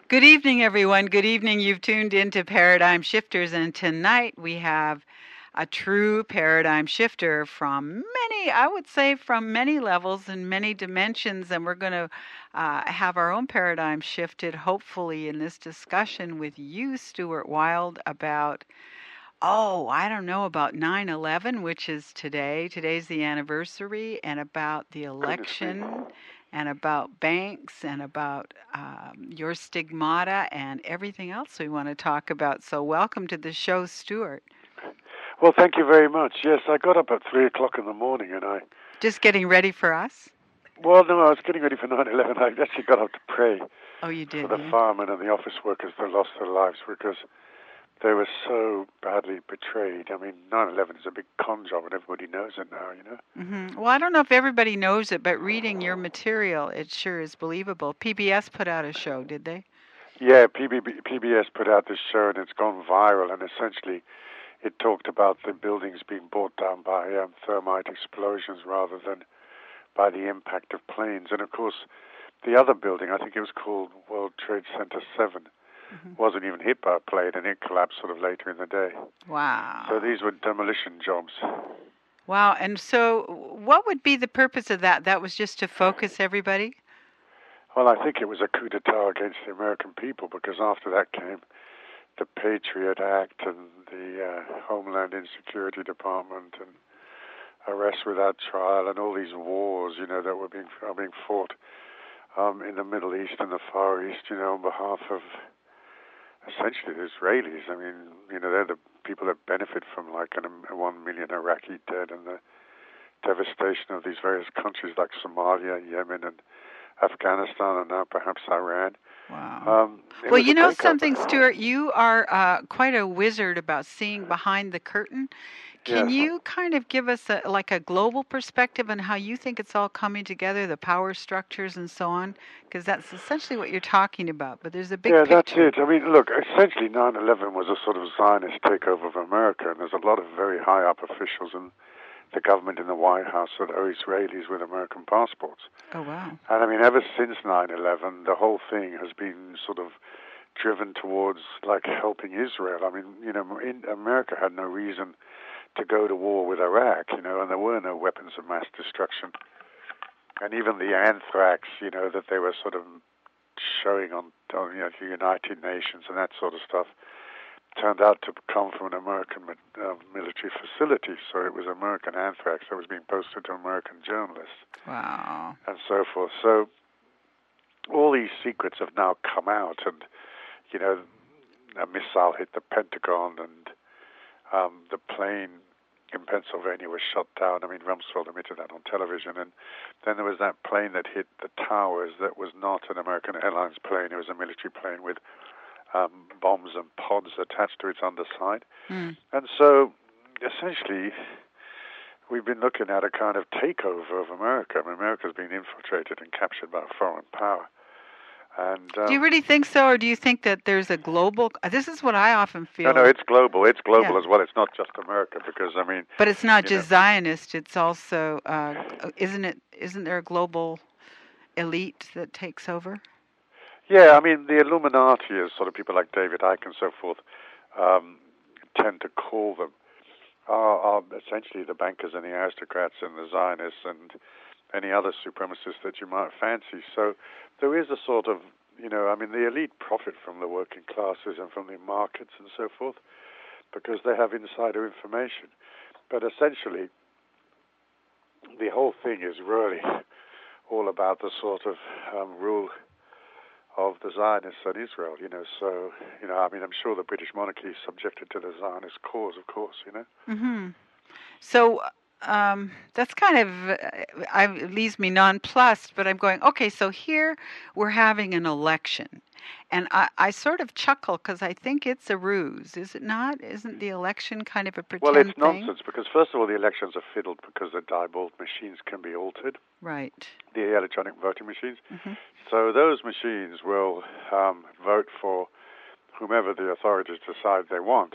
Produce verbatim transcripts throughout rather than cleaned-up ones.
Good evening, everyone. Good evening. You've tuned into Paradigm Shifters, and tonight we have a true paradigm shifter from many, I would say, from many levels and many dimensions. And we're going to uh, have our own paradigm shifted, hopefully, in this discussion with you, Stuart Wilde, about Oh, I don't know about nine eleven, which is today. Today's the anniversary, and about the Goodness me. election, and about banks, and about um, your stigmata, and everything else we want to talk about. So, welcome to the show, Stuart. Well, thank you very much. Yes, I got up at three o'clock in the morning, and I. Just getting ready for us? Well, no, I was getting ready for nine eleven. I actually got up to pray Oh, you for did, the yeah? firemen and the office workers that lost their lives because they were so badly betrayed. I mean, nine eleven is a big con job, and everybody knows it now, you know? Mm-hmm. Well, I don't know if everybody knows it, but reading your material, it sure is believable. P B S put out a show, did they? Yeah, P B B, P B S put out this show, and it's gone viral, and essentially it talked about the buildings being brought down by um, thermite explosions rather than by the impact of planes. And, of course, the other building, I think it was called World Trade Center seven, Mm-hmm. wasn't even hit by a plane, and it collapsed sort of later in the day. Wow. So these were demolition jobs. Wow. And so, what would be the purpose of that? That was just to focus everybody? Well, I think it was a coup d'etat against the American people, because after that came the Patriot Act and the uh, Homeland Insecurity Department and arrest without trial and all these wars, you know, that were being are being fought um, in the Middle East and the Far East, you know, on behalf of essentially the Israelis. I mean, you know, they're the people that benefit from like an, a one million Iraqi dead and the devastation of these various countries like Somalia, Yemen, and Afghanistan, and now perhaps Iran. Wow. Um, it Well, was a you know something, takeover. Stuart? You are uh, quite a wizard about seeing behind the curtain. Can Yes. you kind of give us a, like a global perspective on how you think it's all coming together, the power structures and so on? Because that's essentially what you're talking about. But there's a big Yeah, that's picture. it. I mean, look, essentially nine eleven was a sort of Zionist takeover of America, and there's a lot of very high-up officials in the government in the White House that are Israelis with American passports. Oh, wow. And I mean, ever since nine eleven, the whole thing has been sort of driven towards like helping Israel. I mean, you know, in, America had no reason to go to war with Iraq, you know, and there were no weapons of mass destruction. And even the anthrax, you know, that they were sort of showing on, on you know, the United Nations and that sort of stuff, turned out to come from an American uh, military facility. So it was American anthrax that was being posted to American journalists. Wow. And so forth. So all these secrets have now come out, and you know, a missile hit the Pentagon, and um, the plane in Pennsylvania was shot down. I mean, Rumsfeld admitted that on television. And then there was that plane that hit the towers that was not an American Airlines plane. It was a military plane with um, bombs and pods attached to its underside. Mm. And so, essentially, we've been looking at a kind of takeover of America. I mean, America's been infiltrated and captured by a foreign power. And Do you um, really think so, or do you think that there's a global? This is what I often no, no, feel. it's global. It's global Yeah. as well. It's not just America, because I mean, But it's not you know, just Zionist. It's also, uh, isn't it? Isn't there a global elite that takes over? yeah, I mean, the Illuminati, as sort of people like David Icke and so forth um, tend to call them, are, are essentially the bankers and the aristocrats and the Zionists and any other supremacists that you might fancy. So there is a sort of, you know, I mean, the elite profit from the working classes and from the markets and so forth because they have insider information. But essentially, the whole thing is really all about the sort of um, rule of the Zionists and Israel, you know. So, you know, I mean, I'm sure the British monarchy is subjected to the Zionist cause, of course, you know. Mm-hmm. So um, that's kind of uh, I, it leaves me nonplussed. But I'm going, okay. So here we're having an election, and I, I sort of chuckle because I think it's a ruse, is it not? Isn't the election kind of a Well, it's pretend thing? nonsense because, first of all, the elections are fiddled because the diebold machines can be altered, Right. the electronic voting machines. Mm-hmm. So those machines will um, vote for whomever the authorities decide they want.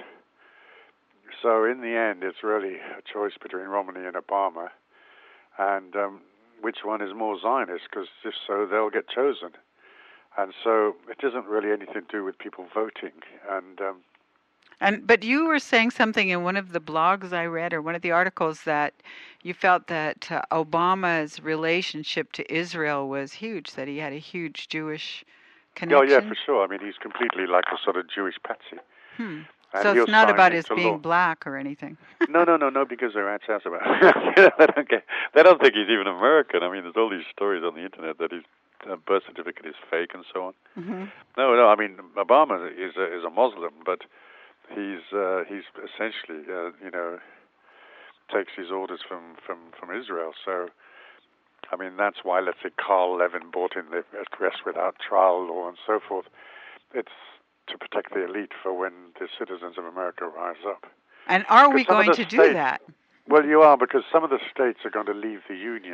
So in the end, it's really a choice between Romney and Obama, and um, which one is more Zionist, because if so, they'll get chosen. And so it isn't really anything to do with people voting. And um, And but you were saying something in one of the blogs I read or one of the articles that you felt that uh, Obama's relationship to Israel was huge, that he had a huge Jewish oh yeah, connection. for sure. I mean, he's completely like a sort of Jewish patsy. Hmm. And So he'll it's not sign about his into being law. black or anything. no, no, no, nobody gives their rat's ass about it. they, don't get, they don't think he's even American. I mean, there's all these stories on the internet that his uh, birth certificate is fake and so on. Mm-hmm. No, no, I mean, Obama is a, is a Muslim, but he's uh, he's essentially, uh, you know, takes his orders from, from, from Israel. So, I mean, that's why, let's say, Carl Levin brought in the arrest without trial law and so forth. It's to protect the elite for when the citizens of America rise up. And are we going to states, do that? Well, you are, because some of the states are going to leave the Union.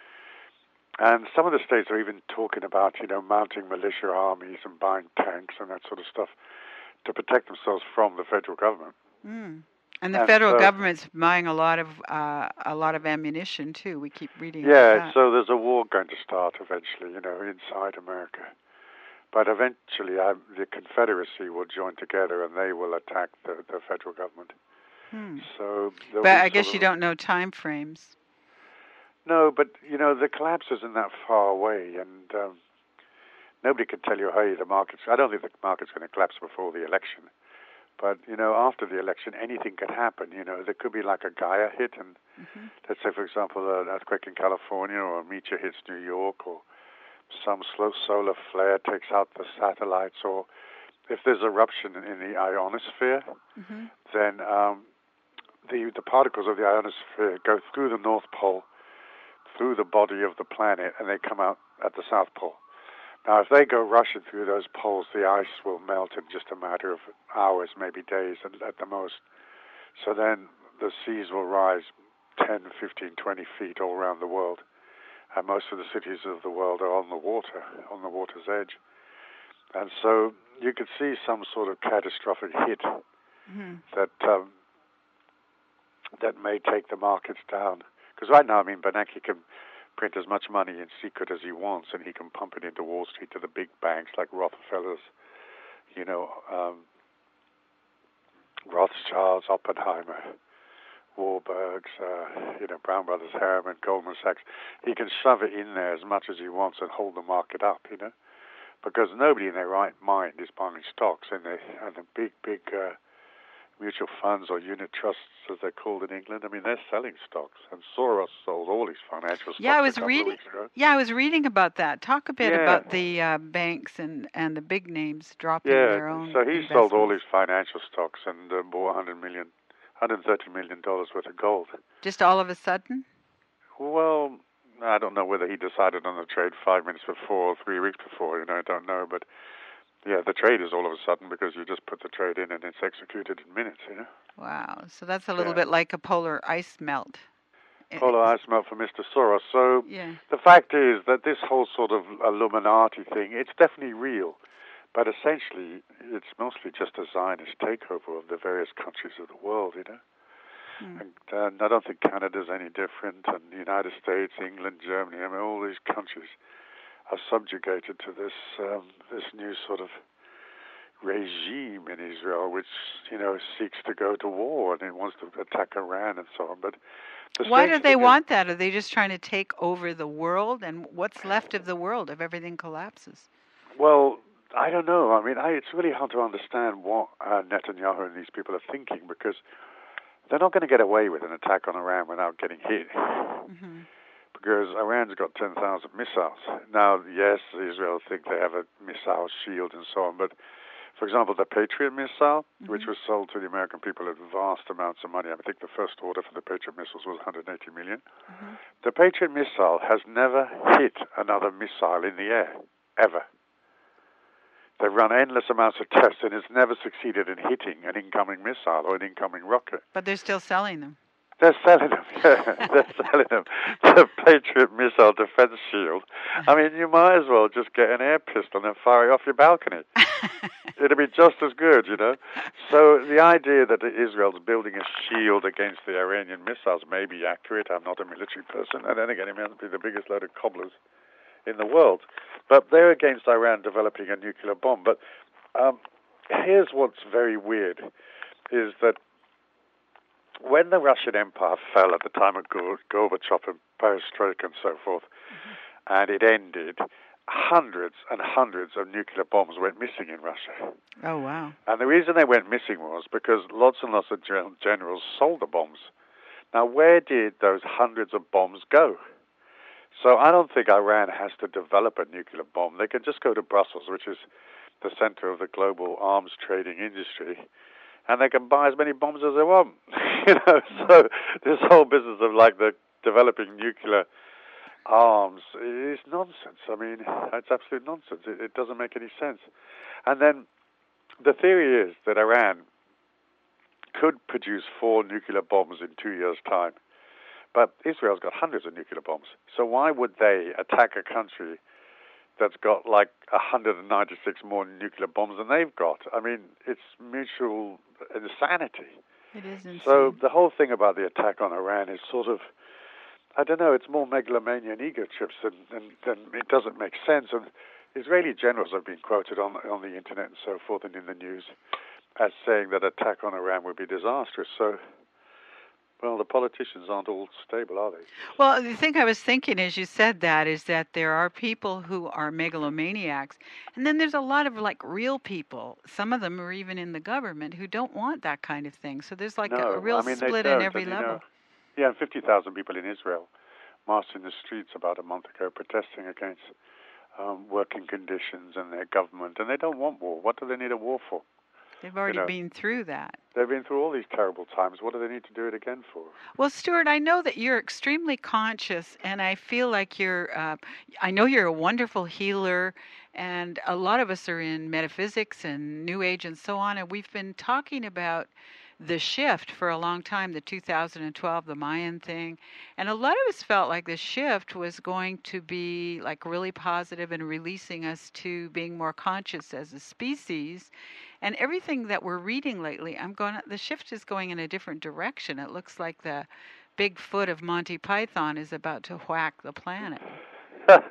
And some of the states are even talking about, you know, mounting militia armies and buying tanks and that sort of stuff to protect themselves from the federal government. Mm. And the and federal so, government's buying a lot of uh, a lot of ammunition too. We keep reading yeah, about that. so there's a war going to start eventually, you know, inside America. But eventually, I, the Confederacy will join together and they will attack the, the federal government. Hmm. So, but I guess you don't know time frames. No, but you know the collapse isn't that far away, and um, nobody can tell you, hey, the market's. I don't think the market's going to collapse before the election. But you know, after the election, anything can happen. You know, there could be like a Gaia hit, and mm-hmm. let's say, for example, an earthquake in California, or a meteor hits New York, or some slow solar flare takes out the satellites, or if there's eruption in the ionosphere, mm-hmm. then um, the the particles of the ionosphere go through the North Pole, through the body of the planet, and they come out at the South Pole. Now, if they go rushing through those poles, the ice will melt in just a matter of hours, maybe days at the most. So then the seas will rise ten, fifteen, twenty feet all around the world. And most of the cities of the world are on the water, on the water's edge. And so you could see some sort of catastrophic hit mm-hmm. that um, that may take the markets down. Because right now, I mean, Bernanke can print as much money in secret as he wants, and he can pump it into Wall Street to the big banks like Rockefellers, you know, um, Rothschilds, Oppenheimer, Warburgs, uh, you know, Brown Brothers, Harriman, Goldman Sachs. He can shove it in there as much as he wants and hold the market up, you know, because nobody in their right mind is buying stocks, and the and the big, big uh, mutual funds or unit trusts, as they're called in England. I mean, they're selling stocks, and Soros sold all his financial stocks yeah, I was a couple reading, of weeks ago. Yeah, I was reading about that. Talk a bit yeah. about the uh, banks and, and the big names dropping yeah, their own so he investments. sold all his financial stocks and uh, bought one hundred million, one hundred thirty million dollars worth of gold. Just all of a sudden? Well, I don't know whether he decided on the trade five minutes before or three weeks before, you know, I don't know, but yeah, the trade is all of a sudden because you just put the trade in and it's executed in minutes, you know. Wow, so that's a little yeah. bit like a polar ice melt. Polar ice melt for Mister Soros. So yeah. the fact is that this whole sort of Illuminati thing, it's definitely real, but essentially it's mostly just a Zionist takeover of the various countries of the world, you know. Hmm. And, and I don't think Canada's any different, and the United States, England, Germany, I mean, all these countries are subjugated to this um, this new sort of regime in Israel, which, you know, seeks to go to war and it wants to attack Iran and so on. But the why do they is, want that? Are they just trying to take over the world? And what's left of the world if everything collapses? Well, I don't know. I mean, I, it's really hard to understand what uh, Netanyahu and these people are thinking, because they're not going to get away with an attack on Iran without getting hit. Mm-hmm. Because Iran's got ten thousand missiles. Now, yes, Israel think they have a missile shield and so on, but for example, the Patriot missile, mm-hmm. which was sold to the American people at vast amounts of money. I think the first order for the Patriot missiles was one hundred eighty million dollars. Mm-hmm. The Patriot missile has never hit another missile in the air, ever. They've run endless amounts of tests, and it's never succeeded in hitting an incoming missile or an incoming rocket. But they're still selling them. They're selling them, yeah. They're selling them. The Patriot Missile Defense Shield. I mean, you might as well just get an air pistol and fire it off your balcony. It'll be just as good, you know. So the idea that Israel's building a shield against the Iranian missiles may be accurate. I'm not a military person. And then again, it must be the biggest load of cobblers in the world. But they're against Iran developing a nuclear bomb. But um, here's what's very weird, is that when the Russian Empire fell at the time of Gorbachev and Perestroika and so forth, mm-hmm. and it ended, hundreds and hundreds of nuclear bombs went missing in Russia. Oh, wow. And the reason they went missing was because lots and lots of generals sold the bombs. Now, where did those hundreds of bombs go? So I don't think Iran has to develop a nuclear bomb. They can just go to Brussels, which is the center of the global arms trading industry, and they can buy as many bombs as they want. you know, so this whole business of like the developing nuclear arms is nonsense. I mean, it's absolute nonsense. It, it doesn't make any sense. And then the theory is that Iran could produce four nuclear bombs in two years' time. But Israel's got hundreds of nuclear bombs. So why would they attack a country that's got like one hundred ninety-six more nuclear bombs than they've got? I mean, it's mutual insanity. It is insane. So the whole thing about the attack on Iran is sort of, I don't know, it's more megalomania and ego trips than, than, than it doesn't make sense. And Israeli generals have been quoted on, on the internet and so forth and in the news as saying that attack on Iran would be disastrous. So, well, the politicians aren't all stable, are they? Well, the thing I was thinking as you said that is that there are people who are megalomaniacs, and then there's a lot of like real people. Some of them are even in the government who don't want that kind of thing. So there's like no, a, a real I mean, split in every level. Know, yeah, and fifty thousand people in Israel marched in the streets about a month ago protesting against um, working conditions and their government, and they don't want war. What do they need a war for? They've already you know, been through that. They've been through all these terrible times. What do they need to do it again for? Well, Stuart, I know that you're extremely conscious, and I feel like you're, uh, I know you're a wonderful healer, and a lot of us are in metaphysics and New Age and so on, and we've been talking about the shift for a long time, the two thousand twelve, the Mayan thing. And a lot of us felt like the shift was going to be like really positive and releasing us to being more conscious as a species. And everything that we're reading lately, I'm going, the shift is going in a different direction. It looks like the big foot of Monty Python is about to whack the planet. Does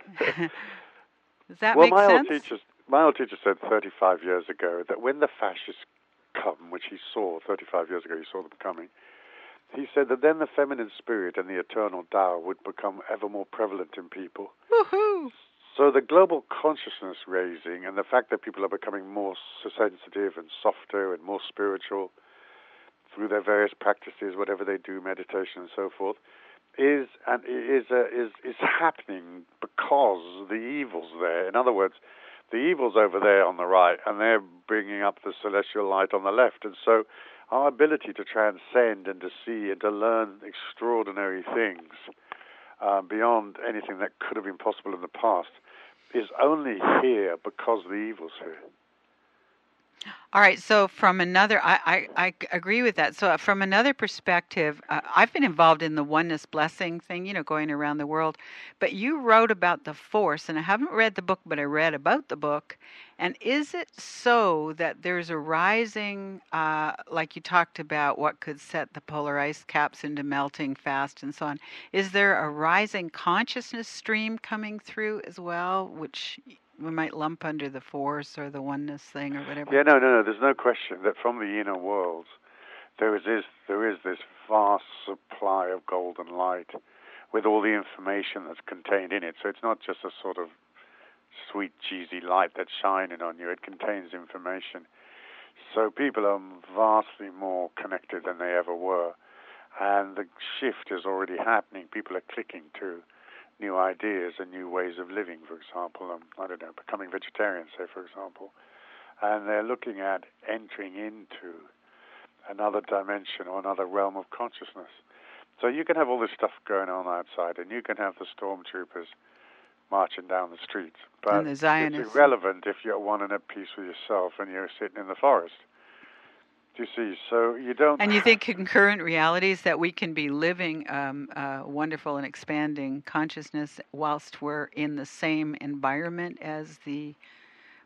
that well, make my sense? Old teacher, my old teacher said thirty-five years ago that when the fascists come, which he saw thirty-five years ago, he saw them coming, he said that then the feminine spirit and the eternal Tao would become ever more prevalent in people. Woohoo! So the global consciousness raising and the fact that people are becoming more sensitive and softer and more spiritual through their various practices, whatever they do, meditation and so forth, is and is uh, is is happening because the evil's there. In other words, the evil's over there on the right, and they're bringing up the celestial light on the left. And so our ability to transcend and to see and to learn extraordinary things uh, beyond anything that could have been possible in the past is only here because the evil's here. All right, so from another, I, I, I agree with that. So from another perspective, uh, I've been involved in the oneness blessing thing, you know, going around the world. But you wrote about the Force, and I haven't read the book, but I read about the book. And is it so that there's a rising, uh, like you talked about, what could set the polar ice caps into melting fast and so on? Is there a rising consciousness stream coming through as well, which we might lump under the Force or the oneness thing or whatever? Yeah, no, no, no. There's no question that from the inner world, there is this, there is this vast supply of golden light with all the information that's contained in it. So it's not just a sort of sweet, cheesy light that's shining on you. It contains information. So people are vastly more connected than they ever were. And the shift is already happening. People are clicking to new ideas and new ways of living, for example. Um, I don't know, becoming vegetarian, say, for example. And they're looking at entering into another dimension or another realm of consciousness. So you can have all this stuff going on outside, and you can have the stormtroopers marching down the streets. But and the Zionists. It's irrelevant if you're wanting at peace with yourself and you're sitting in the forest. Do you see? So you don't... And you think concurrent realities, that we can be living um, uh, wonderful and expanding consciousness whilst we're in the same environment as the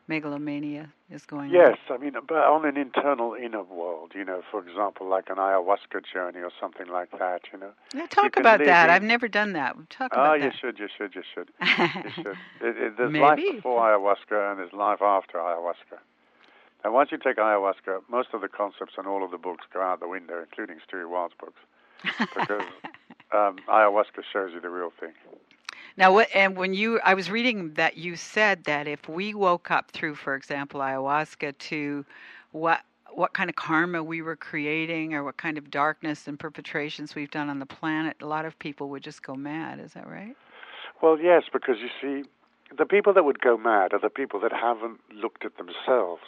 megalomania is going Yes, on. I mean, but on an internal inner world, you know, for example, like an ayahuasca journey or something like that, you know. Yeah, You talk can about live that. in. I've never done that. Talk Oh, about you that. should, you should, you should. You should. It, it, there's life Maybe. before ayahuasca and there's life after ayahuasca. And once you take ayahuasca, most of the concepts and all of the books go out the window, including Stuart Wild's books, because um, ayahuasca shows you the real thing. Now, what, and when you, I was reading that you said that if we woke up through, for example, ayahuasca to what what kind of karma we were creating or what kind of darkness and perpetrations we've done on the planet, a lot of people would just go mad. Is that right? Well, yes, because you see, the people that would go mad are the people that haven't looked at themselves.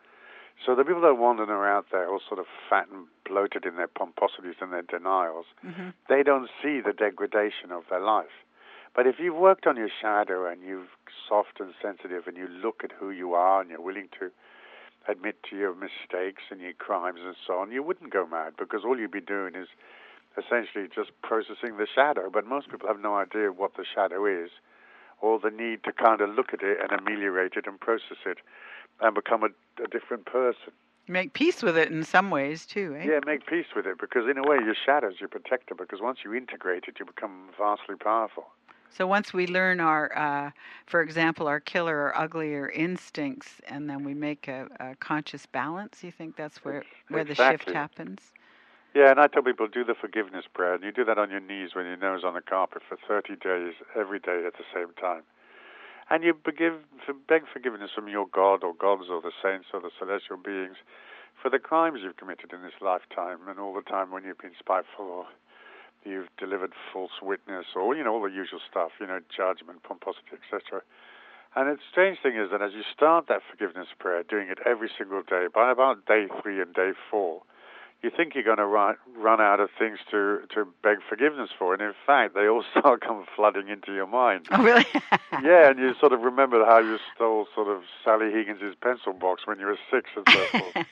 So the people that are wandering around there, all sort of fat and bloated in their pomposities and their denials, mm-hmm. they don't see the degradation of their life. But if you've worked on your shadow and you're soft and sensitive and you look at who you are and you're willing to admit to your mistakes and your crimes and so on, you wouldn't go mad because all you'd be doing is essentially just processing the shadow. But most people have no idea what the shadow is or the need to kind of look at it and ameliorate it and process it and become a, a different person. Make peace with it in some ways, too, eh? Yeah, make peace with it because in a way your shadow's your protector because once you integrate it, you become vastly powerful. So once we learn our, uh, for example, our killer or uglier instincts, and then we make a, a conscious balance, you think that's where, where exactly. the shift happens? Yeah, and I tell people, do the forgiveness prayer. And you do that on your knees when your nose on the carpet for thirty days, every day at the same time. And you begin, beg forgiveness from your God or gods or the saints or the celestial beings for the crimes you've committed in this lifetime and all the time when you've been spiteful or you've delivered false witness or, you know, all the usual stuff, you know, judgment, pomposity, et cetera. And the strange thing is that as you start that forgiveness prayer, doing it every single day, by about day three and day four, you think you're going to run, run out of things to, to beg forgiveness for. And in fact, they all start come flooding into your mind. Oh, really? Yeah, and you sort of remember how you stole sort of Sally Higgins' pencil box when you were six and so forth.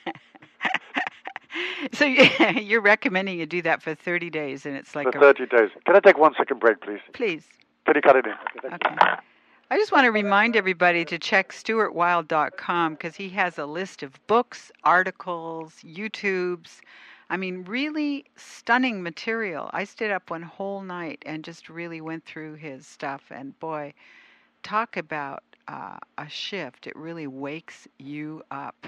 So you're recommending you do that for thirty days, and it's like for thirty a... days. Can I take one second break, please? Please. Can you cut it in? Okay. okay. I just want to remind everybody to check Stuart Wild dot com because he has a list of books, articles, YouTubes. I mean, really stunning material. I stayed up one whole night and just really went through his stuff. And boy, talk about uh, a shift. It really wakes you up.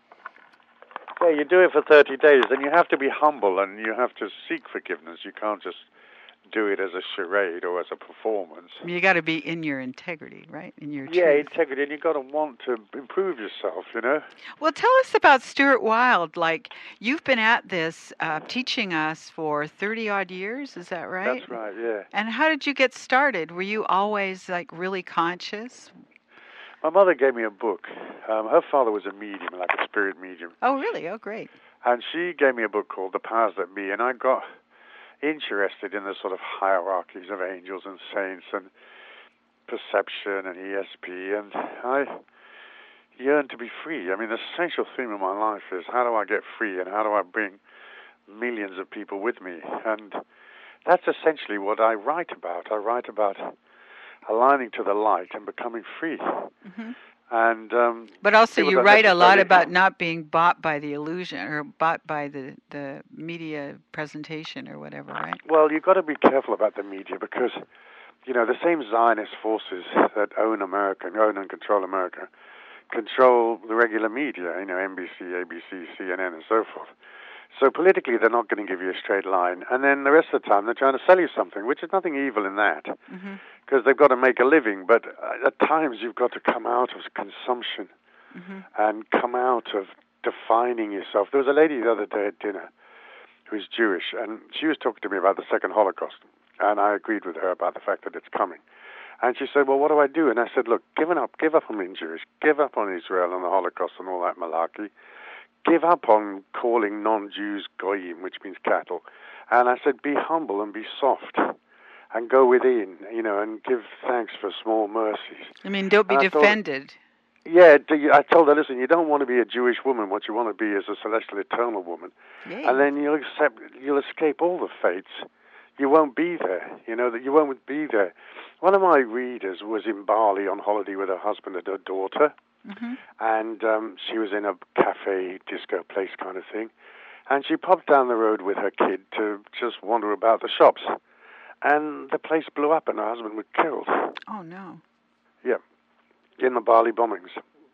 Yeah, you do it for thirty days, and you have to be humble and you have to seek forgiveness. You can't just do it as a charade or as a performance. You got to be in your integrity, right? In your yeah, truth. integrity, and you got to want to improve yourself, you know. Well, tell us about Stuart Wild. Like you've been at this uh, teaching us for thirty odd years, is that right? That's right. Yeah. And how did you get started? Were you always like really conscious? My mother gave me a book. Um, her father was a medium, like a spirit medium. Oh, really? Oh, great. And she gave me a book called The Powers That Be, and I got interested in the sort of hierarchies of angels and saints and perception and E S P, and I yearned to be free. I mean, the essential theme of my life is how do I get free and how do I bring millions of people with me? And that's essentially what I write about. I write about aligning to the light and becoming free. Mm-hmm. And um, but also you write a lot about not being bought by the illusion or bought by the, the media presentation or whatever, right? Well, you've got to be careful about the media because, you know, the same Zionist forces that own America, own and control America, control the regular media, you know, N B C, A B C, C N N, and so forth. So politically, they're not going to give you a straight line. And then the rest of the time, they're trying to sell you something, which is nothing evil in that, because mm-hmm. they've got to make a living. But at times, you've got to come out of consumption mm-hmm. and come out of defining yourself. There was a lady the other day at dinner who is Jewish, and she was talking to me about the second Holocaust. And I agreed with her about the fact that it's coming. And she said, well, what do I do? And I said, look, give up, give up on being Jewish. Give up on Israel and the Holocaust and all that malarkey. Give up on calling non-Jews goyim, which means cattle. And I said, be humble and be soft and go within, you know, and give thanks for small mercies. I mean, don't be and defended. I thought, yeah, I told her, listen, you don't want to be a Jewish woman. What you want to be is a celestial eternal woman. Yay. And then you'll accept, you'll escape all the fates. you won't be there. You know, that you won't be there. One of my readers was in Bali on holiday with her husband and her daughter, Mm-hmm. and um, she was in a cafe, disco place kind of thing, and she popped down the road with her kid to just wander about the shops, and the place blew up and her husband was killed. Oh, no. Yeah, in the Bali bombings.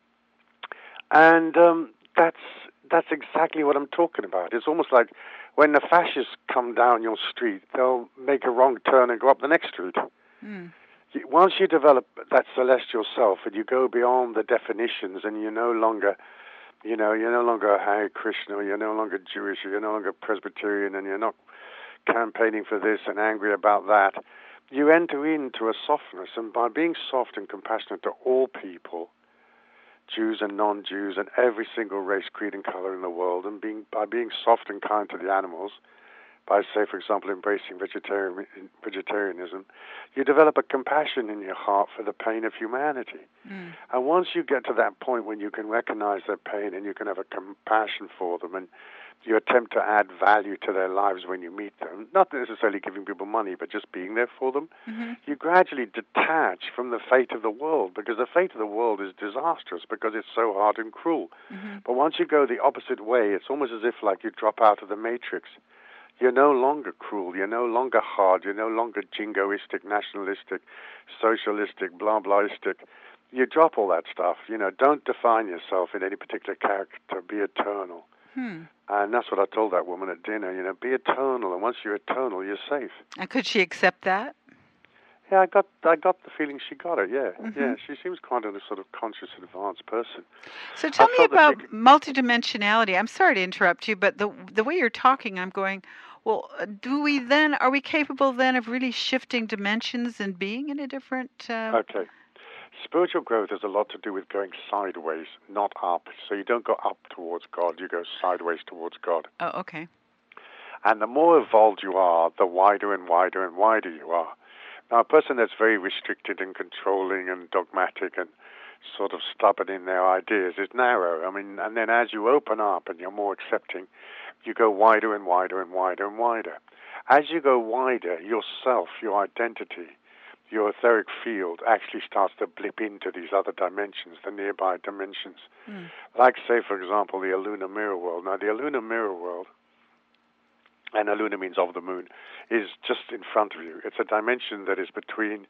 And um, that's that's exactly what I'm talking about. It's almost like when the fascists come down your street, they'll make a wrong turn and go up the next street. Mm. Once you develop that celestial self and you go beyond the definitions and you're no longer, you know, you're no longer Hare Krishna, you're no longer Jewish, you're no longer Presbyterian, and you're not campaigning for this and angry about that, you enter into a softness. And by being soft and compassionate to all people, Jews and non-Jews and every single race, creed, and color in the world, and being by being soft and kind to the animals, by, say, for example, embracing vegetarian, vegetarianism, you develop a compassion in your heart for the pain of humanity. Mm. And once you get to that point when you can recognize their pain and you can have a compassion for them, and you attempt to add value to their lives when you meet them, not necessarily giving people money, but just being there for them, Mm-hmm. you gradually detach from the fate of the world, because the fate of the world is disastrous because it's so hard and cruel. Mm-hmm. But once you go the opposite way, it's almost as if like you drop out of the matrix. You're no longer cruel, you're no longer hard, you're no longer jingoistic, nationalistic, socialistic, blah blahistic. You drop all that stuff. You know, don't define yourself in any particular character, be eternal. Hmm. And that's what I told that woman at dinner, you know, be eternal, and once you're eternal, you're safe. And could she accept that? Yeah, I got I got the feeling she got it, yeah. Mm-hmm. Yeah, she seems quite a sort of conscious, advanced person. So tell I me felt that about she could- multidimensionality. I'm sorry to interrupt you, but the the way you're talking, I'm going, well, uh, do we then, are we capable then of really shifting dimensions and being in a different... Uh... Okay. Spiritual growth has a lot to do with going sideways, not up. So you don't go up towards God, you go sideways towards God. Oh, okay. And the more evolved you are, the wider and wider and wider you are. Now, a person that's very restricted and controlling and dogmatic and sort of stubborn in their ideas is narrow. I mean, and then as you open up and you're more accepting, you go wider and wider and wider and wider. As you go wider, yourself, your identity, your etheric field actually starts to blip into these other dimensions, the nearby dimensions. Mm. Like, say, for example, the Aluna mirror world. Now, the Aluna mirror world, and Aluna means of the moon, is just in front of you. It's a dimension that is between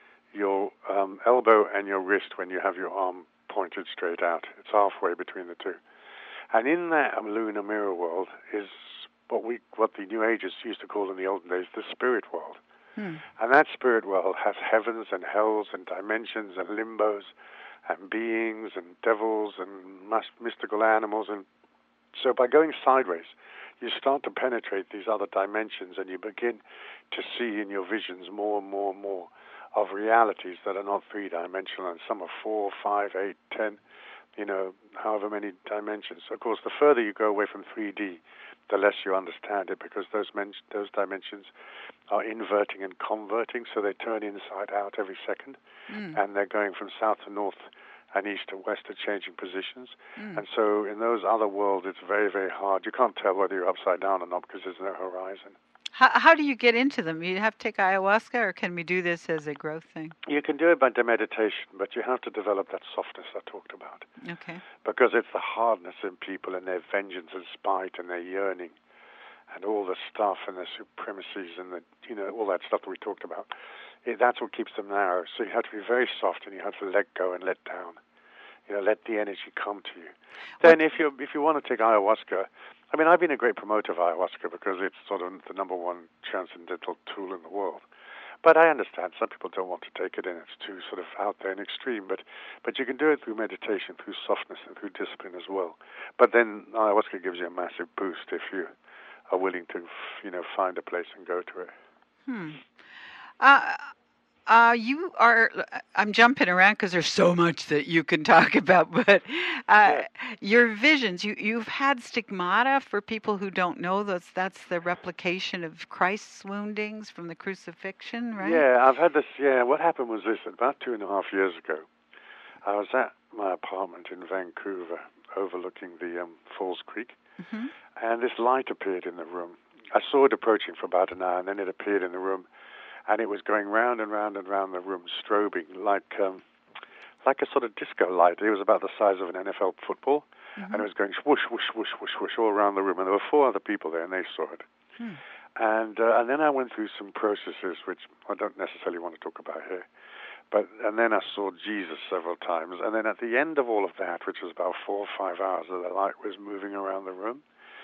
your um, elbow and your wrist when you have your arm pointed straight out. It's halfway between the two. And in that Aluna mirror world is what we, what the New Agers used to call in the olden days the spirit world. Hmm. And that spirit world has heavens and hells and dimensions and limbos and beings and devils and mystical animals. And so by going sideways, you start to penetrate these other dimensions, and you begin to see in your visions more and more and more of realities that are not three-dimensional, and some are four, five, eight, ten, you know, however many dimensions. Of course, the further you go away from three D, the less you understand it, because those men- those dimensions are inverting and converting, so they turn inside out every second, Mm. and they're going from south to north and east to west to changing positions. Mm. And so in those other worlds, it's very, very hard. You can't tell whether you're upside down or not because there's no horizon. How, how do you get into them? You have to take ayahuasca, or can we do this as a growth thing? You can do it by meditation, but you have to develop that softness I talked about. Okay. Because it's the hardness in people and their vengeance and spite and their yearning and all the stuff and their supremacies and the, you know, all that stuff that we talked about. It, that's what keeps them narrow. So you have to be very soft, and you have to let go and let down. You know, let the energy come to you. Then What- if you if you want to take ayahuasca, I mean, I've been a great promoter of ayahuasca because it's sort of the number one transcendental tool in the world. But I understand some people don't want to take it, and it's too sort of out there and extreme. But but you can do it through meditation, through softness, and through discipline as well. But then ayahuasca gives you a massive boost if you are willing to, you know, find a place and go to it. Hmm. Uh, uh, you are, I'm jumping around because there's so much that you can talk about, but uh, Yeah. your visions, you, you've had stigmata for people who don't know that's, that's the replication of Christ's woundings from the crucifixion, right? Yeah, I've had this. Yeah, what happened was this: about two and a half years ago, I was at my apartment in Vancouver, overlooking the um, Falls Creek, Mm-hmm. and this light appeared in the room, I saw it approaching for about an hour, and then it appeared in the room, and it was going round and round and round the room, strobing like um, like a sort of disco light. It was about the size of an N F L football, mm-hmm. and it was going whoosh, whoosh, whoosh, whoosh, whoosh all around the room, and there were four other people there, and they saw it. Hmm. And uh, and then I went through some processes which I don't necessarily want to talk about here. But and then I saw Jesus several times. And then at the end of all of that, which was about four or five hours that the light was moving around the room,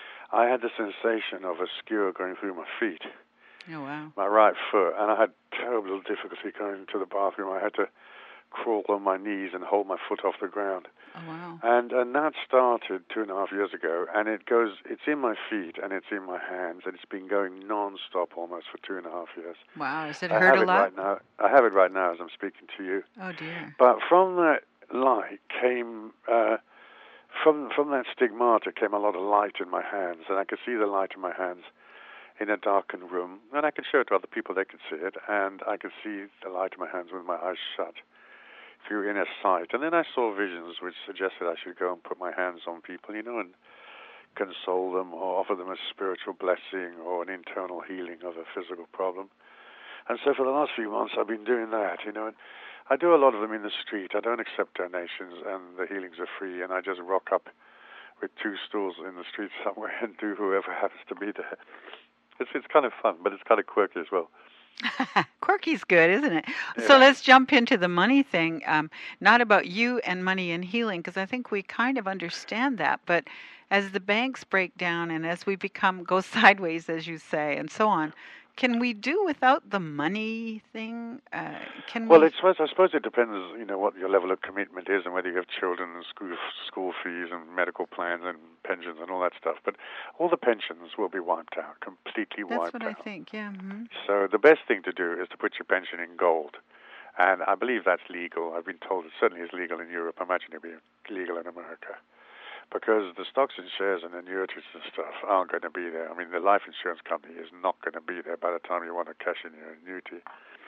I had the sensation of a skewer going through my feet. Oh, wow. My right foot. And I had terrible difficulty going to the bathroom. I had to crawl on my knees and hold my foot off the ground. Oh, wow. And and that started two and a half years ago, and it goes, it's in my feet and it's in my hands, and it's been going non-stop almost for two and a half years. Wow, does it I hurt have a it lot? Right now. I have it right now as I'm speaking to you. Oh, dear. But from that light came, uh, from from that stigmata came a lot of light in my hands, and I could see the light in my hands in a darkened room, and I could show it to other people, they could see it, and I could see the light in my hands with my eyes shut through inner sight. And then I saw visions which suggested I should go and put my hands on people, you know, and console them or offer them a spiritual blessing or an internal healing of a physical problem. And so for the last few months I've been doing that, you know, and I do a lot of them in the street. I don't accept donations, and the healings are free, and I just rock up with two stools in the street somewhere and do whoever happens to be there. It's it's kind of fun, but it's kind of quirky as well. Quirky's good, isn't it? Yeah. So let's jump into the money thing. Um, not about you and money and healing, because I think we kind of understand that. But as the banks break down and as we become go sideways, as you say, and so on, can we do without the money thing? Uh, can well, we? it's, I suppose it depends, you know, what your level of commitment is and whether you have children and school school fees and medical plans and pensions and all that stuff. But all the pensions will be wiped out, completely That's wiped what out. I think, yeah. Mm-hmm. So the best thing to do is to put your pension in gold. And I believe that's legal. I've been told it certainly is legal in Europe. I imagine it'll be legal in America. Because the stocks and shares and annuities and stuff aren't going to be there. I mean, the life insurance company is not going to be there by the time you want to cash in your annuity.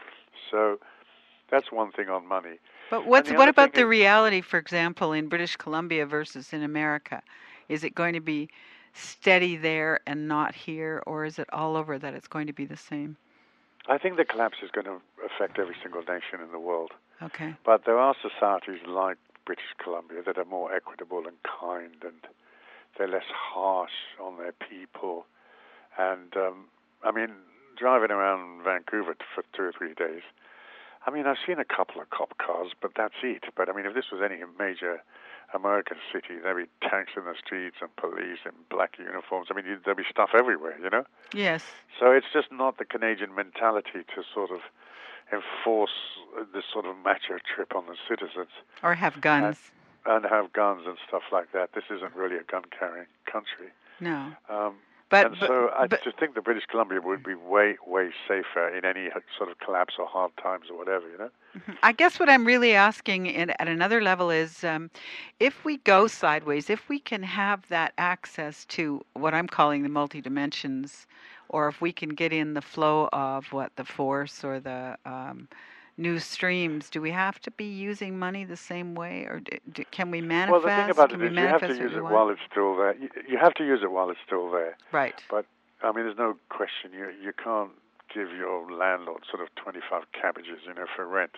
So that's one thing on money. But what's the what other about thing the is- reality, for example, in British Columbia versus in America? Is it going to be steady there and not here, or is it all over that it's going to be the same? I think the collapse is going to affect every single nation in the world. Okay. But there are societies like British Columbia that are more equitable and kind, and they're less harsh on their people. And, um, I mean, driving around Vancouver for two or three days, I mean, I've seen a couple of cop cars, but that's it. But, I mean, if this was any major American city, there'd be tanks in the streets and police in black uniforms. I mean, there'd be stuff everywhere, you know? Yes. So it's just not the Canadian mentality to sort of enforce this sort of macho trip on the citizens. Or have guns. And, and have guns and stuff like that. This isn't really a gun-carrying country. No. Um, but, and but, so I but, just think that British Columbia would be way, way safer in any sort of collapse or hard times or whatever, you know? I guess what I'm really asking in, at another level is um, if we go sideways, if we can have that access to what I'm calling the multi-dimensions, or if we can get in the flow of what the force or the um, new streams, do we have to be using money the same way, or do, do, can we manifest? Well, the thing about can it we is you have to manifest use what it we while want? it's still there. You, you have to use it while it's still there. Right. But, I mean, there's no question. You you can't give your landlord sort of twenty-five cabbages, you know, for rent.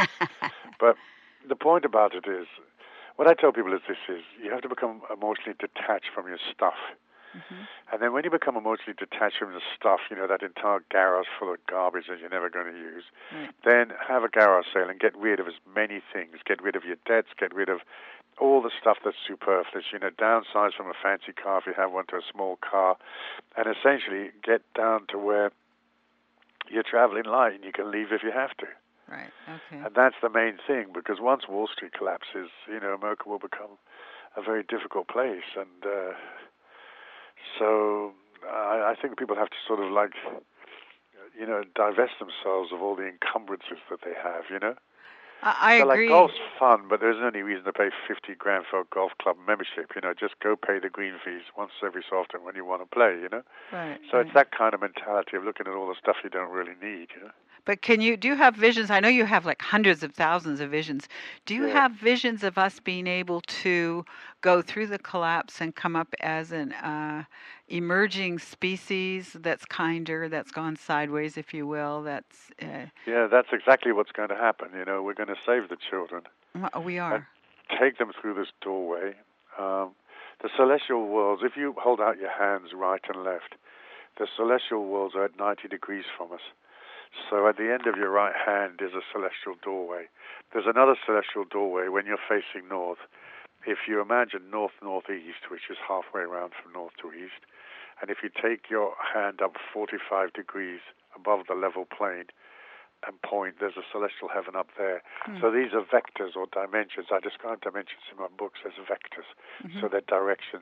But the point about it is, what I tell people is this is, you have to become emotionally detached from your stuff. Mm-hmm. And then when you become emotionally detached from the stuff, you know, that entire garage full of garbage that you're never going to use, right. Then have a garage sale and get rid of as many things. Get rid of your debts, get rid of all the stuff that's superfluous, you know, downsize from a fancy car if you have one to a small car, and essentially get down to where you're traveling light and you can leave if you have to. Right, okay. And that's the main thing, because once Wall Street collapses, you know, America will become a very difficult place. And uh, so I, I think people have to sort of like, you know, divest themselves of all the encumbrances that they have, you know? I, I so agree. Like golf's fun, but there's no any reason to pay fifty grand for a golf club membership. You know, just go pay the green fees once every so often when you want to play. You know, right. So right. it's that kind of mentality of looking at all the stuff you don't really need. You know. But can you do you have visions? I know you have like hundreds of thousands of visions. Do you Yeah. have visions of us being able to go through the collapse and come up as an uh, emerging species that's kinder, that's gone sideways, if you will? That's uh, Yeah, that's exactly what's going to happen. You know, we're going to save the children. We are. And take them through this doorway. Um, the celestial worlds, if you hold out your hands right and left, the celestial worlds are at ninety degrees from us. So at the end of your right hand is a celestial doorway. There's another celestial doorway when you're facing north. If you imagine north-northeast, which is halfway around from north to east, and if you take your hand up forty-five degrees above the level plane and point, there's a celestial heaven up there. Mm. So these are vectors or dimensions. I describe dimensions in my books as vectors. Mm-hmm. So they're directions.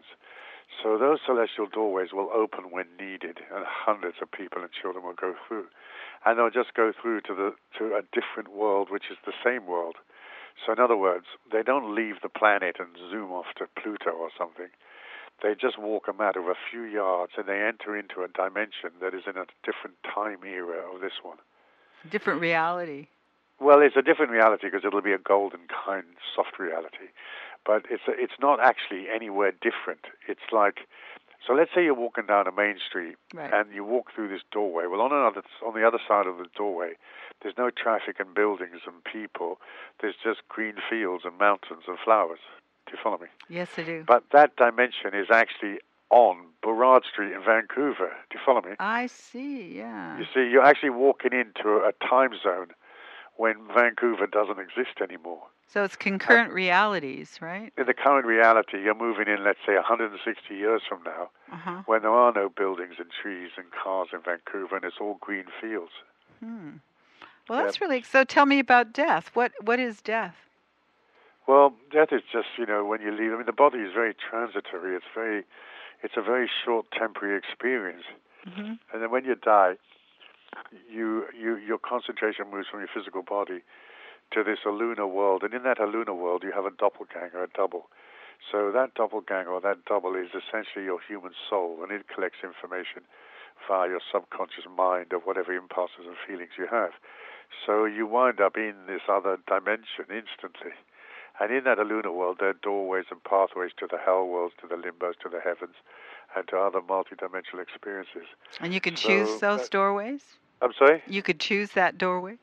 So those celestial doorways will open when needed, and hundreds of people and children will go through. And they'll just go through to the to a different world, which is the same world. So in other words, they don't leave the planet and zoom off to Pluto or something. They just walk a matter of a few yards, and they enter into a dimension that is in a different time era of this one. Different reality. Well, it's a different reality because it'll be a golden kind, soft reality. But it's a, it's not actually anywhere different. It's like, so let's say you're walking down a main street, right, and you walk through this doorway. Well, on another, on the other side of the doorway, there's no traffic and buildings and people. There's just green fields and mountains and flowers. Do you follow me? Yes, I do. But that dimension is actually on Burrard Street in Vancouver. Do you follow me? I see, yeah. You see, you're actually walking into a time zone when Vancouver doesn't exist anymore. So it's concurrent uh, realities, right? In the current reality, you're moving in, let's say, one hundred sixty years from now, uh-huh, when there are no buildings and trees and cars in Vancouver, and it's all green fields. Hmm. Well, that's yeah. really... So tell me about death. What What is death? Well, death is just, you know, when you leave. I mean, the body is very transitory. It's very... It's a very short, temporary experience. Mm-hmm. And then when you die, you, you your concentration moves from your physical body to this lunar world. And in that lunar world, you have a doppelganger, a double. So that doppelganger or that double is essentially your human soul, and it collects information via your subconscious mind of whatever impulses and feelings you have. So you wind up in this other dimension instantly. And in that lunar world, there are doorways and pathways to the hell worlds, to the limbos, to the heavens, and to other multidimensional experiences. And you can so choose those that, doorways? I'm sorry? You could choose that doorway?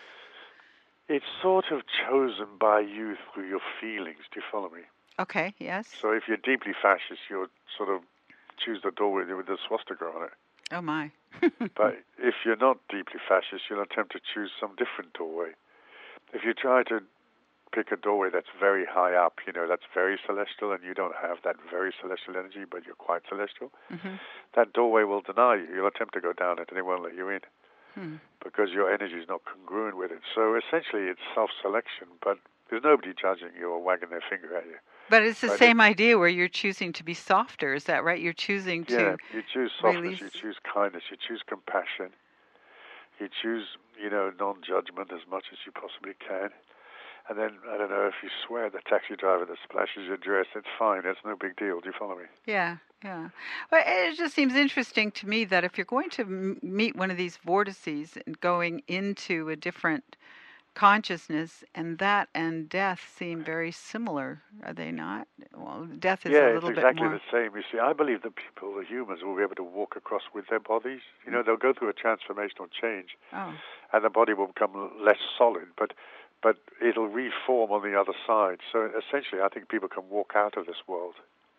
It's sort of chosen by you through your feelings. Do you follow me? Okay, yes. So if you're deeply fascist, you'll sort of choose the doorway with the swastika on it. Oh, my. But if you're not deeply fascist, you'll attempt to choose some different doorway. If you try to pick a doorway that's very high up, you know, that's very celestial, and you don't have that very celestial energy, but you're quite celestial, mm-hmm. that doorway will deny you. You'll attempt to go down it, and it won't let you in hmm. because your energy is not congruent with it. So essentially, it's self-selection, but there's nobody judging you or wagging their finger at you. But it's the but same it, idea where you're choosing to be softer. Is that right? You're choosing to Yeah, you choose softness, release... you choose kindness, you choose compassion, you choose, you know, non-judgment as much as you possibly can. And then, I don't know, if you swear at the taxi driver that splashes your dress, it's fine. That's no big deal. Do you follow me? Yeah, yeah. Well, it just seems interesting to me that if you're going to m- meet one of these vortices and going into a different consciousness, and that and death seem very similar, are they not? Well, death is yeah, a little it's exactly bit more... the same. You see, I believe that people, the humans, will be able to walk across with their bodies. You know, they'll go through a transformational change, oh. and the body will become less solid, but... but it'll reform on the other side. So essentially, I think people can walk out of this world.